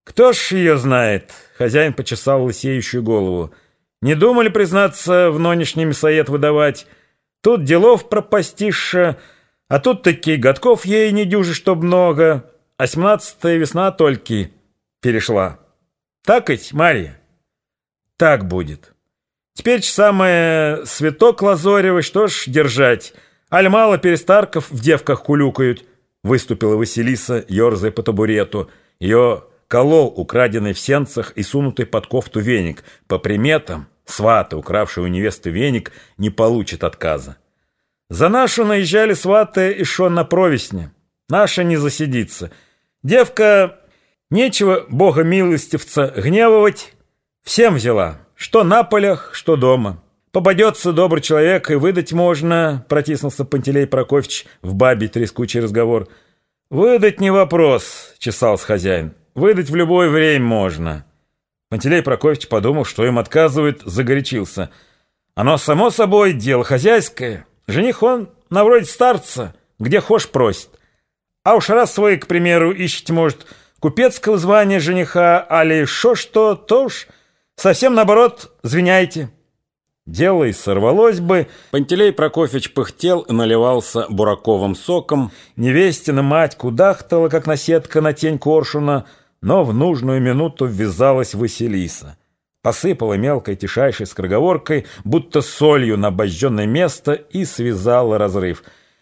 Кто ж ее знает? Хозяин почесал лысеющую голову. Не думали, признаться, в нонешний мясоед выдавать? Тут делов пропастиша, а тут такие годков ей не дюжи, чтоб много. А 17-я весна только перешла. Так ведь, Марья? Так будет. Теперь самое святок лазоревый, что ж держать? Аль мало перестарков в девках кулюкают. Выступила Василиса, ерзая по табурету. Ее колол украденный в сенцах и сунутый под кофту веник. По приметам, сваты, укравший у невесты веник, не получит отказа. За нашу наезжали сваты еще на провесне. Наша не засидится. Девка, нечего бога милостивца гневывать, всем взяла, что на полях, что дома. Попадется добрый человек, и выдать можно, протиснулся Пантелей Прокофьевич в бабий трескучий разговор. Выдать не вопрос, чесался хозяин. Выдать в любое время можно. Пантелей Прокофьевич подумал, что им отказывают, загорячился. Оно, само собой, дело хозяйское. Жених он на вроде старца, где хошь просит. А уж раз вы, к примеру, ищете, может, купецкого звания жениха, али шо что, то уж совсем наоборот звеняйте. Дело и сорвалось бы. Пантелей Прокофьевич пыхтел и наливался бураковым соком. Невестина мать кудахтала, как наседка на тень коршуна, но в нужную минуту ввязалась Василиса. Посыпала мелкой тишайшей скороговоркой, будто солью на обожженное место, и связала разрыв.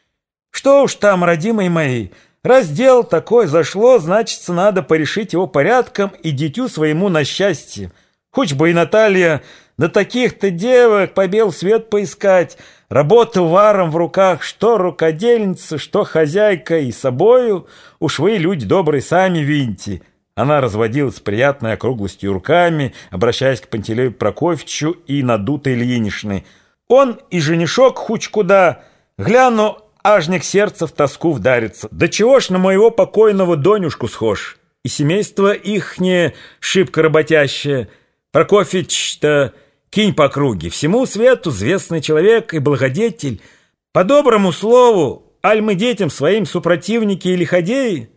«Что уж там, родимые мои, раз дело такое зашло, значит, надо порешить его порядком и дитю своему на счастье. Хоть бы и Наталья на таких-то девок по бел свет поискать, работа варом в руках, что рукодельница, что хозяйка, и собою, уж вы, люди добрые, сами видите». Она разводилась с приятной округлостью руками, обращаясь к Пантелею Прокофьевичу и надутой Ильинишной. «Он и женишок хуч куда, гляну, ажник сердца в тоску вдарится. Да чего ж на моего покойного Донюшку схож? И семейство ихнее шибко работящее. Прокофьевич-то кинь по круге, всему свету известный человек и благодетель. По доброму слову, аль мы детям своим супротивники и лиходеи?»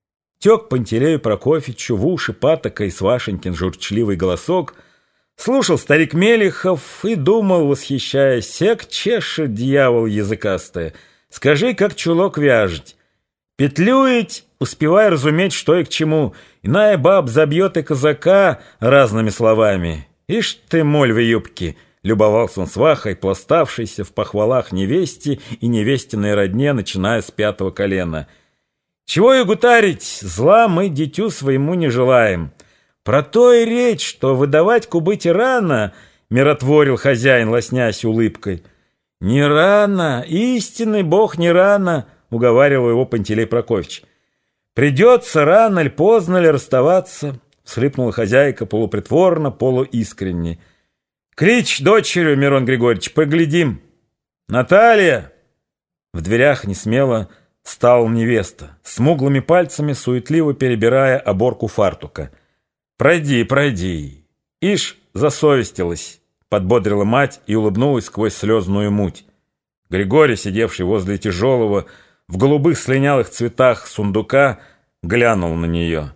Тек Пантелею Прокофьевичу в уши патокой Свашенькин журчливый голосок. Слушал старик Мелихов и думал, восхищаясь, сек чешет дьявол языкастая. Скажи, как чулок вяжет. Петлюить, успевай разуметь, что и к чему. Иная баб забьет и казака разными словами. Ишь ты, моль в юбке! Любовался он свахой, пластавшейся в похвалах невесте и невестиной родне, начиная с 5-го колена. Чего и гутарить, зла мы дитю своему не желаем. Про то и речь, что выдавать кубыти рано, миротворил хозяин, лоснясь улыбкой. Не рано, истинный бог не рано, уговаривал его Пантелей Прокофьевич. Придется рано ли поздно ли расставаться, всхлипнула хозяйка полупритворно, полуискренне. Кричь дочерю, Мирон Григорьевич, поглядим. Наталья! В дверях несмело стала невеста, смуглыми пальцами суетливо перебирая оборку фартука. «Пройди, пройди!» «Ишь, засовестилась!» — подбодрила мать и улыбнулась сквозь слезную муть. Григорий, сидевший возле тяжелого, в голубых слинялых цветах сундука, глянул на нее.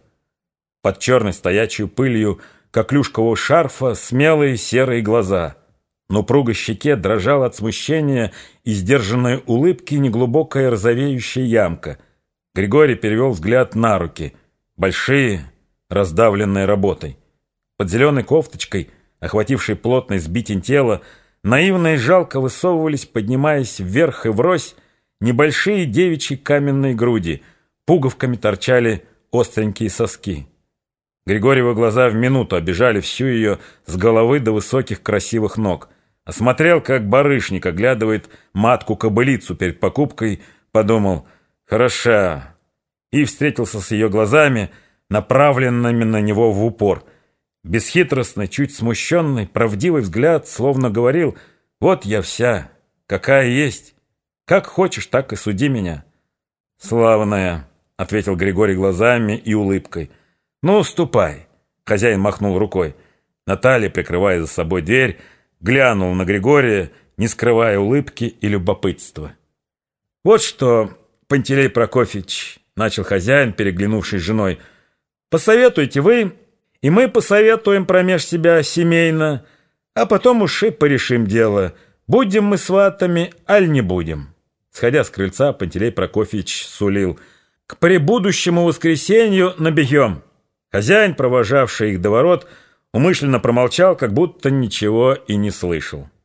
Под черной стоячей пылью коклюшкового шарфа смелые серые глаза. На упругой щеке дрожала от смущения и сдержанной улыбки неглубокая розовеющая ямка. Григорий перевел взгляд на руки, большие, раздавленные работой. Под зеленой кофточкой, охватившей плотный сбитень тела, наивно и жалко высовывались, поднимаясь вверх и врозь, небольшие девичьи каменные груди, пуговками торчали остренькие соски. Григорьевы глаза в минуту обижали всю ее с головы до высоких красивых ног. Осмотрел, как барышник оглядывает матку-кобылицу перед покупкой, подумал «хороша», и встретился с ее глазами, направленными на него в упор. Бесхитростный, чуть смущенный, правдивый взгляд словно говорил «вот я вся, какая есть, как хочешь, так и суди меня». «Славная», — ответил Григорий глазами и улыбкой. «Ну, ступай», — хозяин махнул рукой. Наталья, прикрывая за собой дверь, глянул на Григория, не скрывая улыбки и любопытства. «Вот что, Пантелей Прокофьевич», — начал хозяин, переглянувшись с женой, Посоветуйте вы, и мы посоветуем промеж себя семейно, а потом уж и порешим дело, будем мы сватами, аль не будем». Сходя с крыльца, Пантелей Прокофьевич сулил: «К пребудущему воскресенью набегем». Хозяин, провожавший их до ворот, умышленно промолчал, как будто ничего и не слышал.